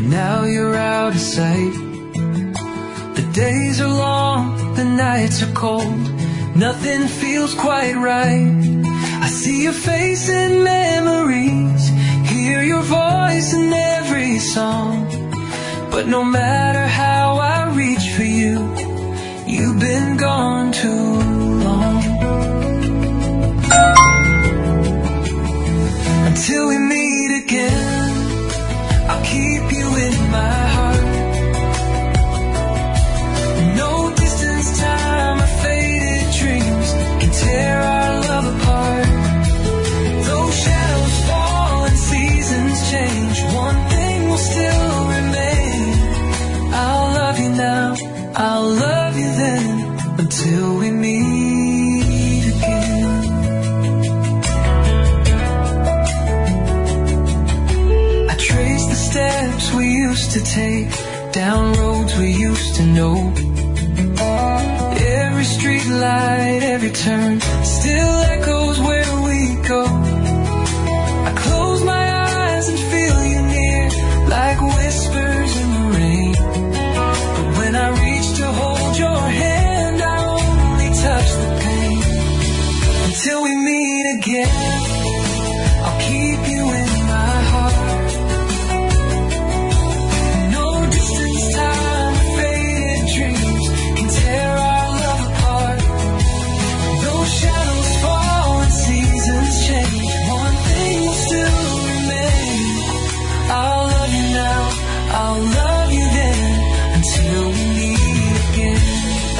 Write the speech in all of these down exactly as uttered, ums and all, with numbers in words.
now you're out of sight. The days are long, the nights are cold, nothing feels quite right. I see your face in memories, hear your voice in every song. But no matter how I reach for you, you've been gone too long. Until we meet again, I'll keep you in my heart. No distance, time, or faded dreams can tear our love apart. Though shadows fall and seasons change, one thing will still remain. I'll love you now, I'll love you then, until we meet again. I trace the steps we used to take, down roads we used to know. Every street light, every turn still echoes where we go. I close my eyes and feel you near, like whispers in the rain. But when I reach to hold your hand, I only touch the pain. Until we meet again, I'll keep you in my heart. No distance, time, or faded dreams can tear our love apart. Though shadows fall and seasons change, one thing will still remain. I'll love you now, I'll love you then, until we meet again.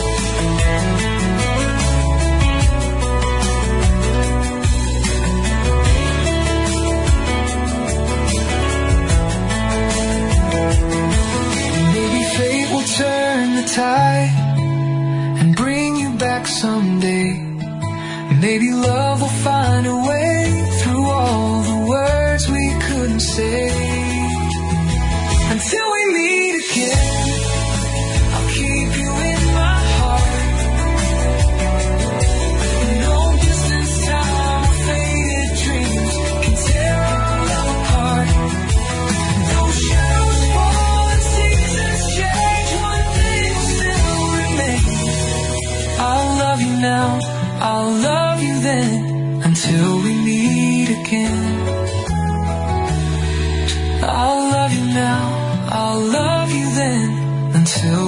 Maybe fate will turn the tide and bring you back someday. Maybe love will find a way through all the words we couldn't say. Until we meet again, I'll keep you in my heart. No distance, time, or faded dreams can tear our love apart. Though shadows fall and seasons change, one thing will still remain. I'll love you now, I'll love you then, until we meet again. I'll love you now, I'll love you then, until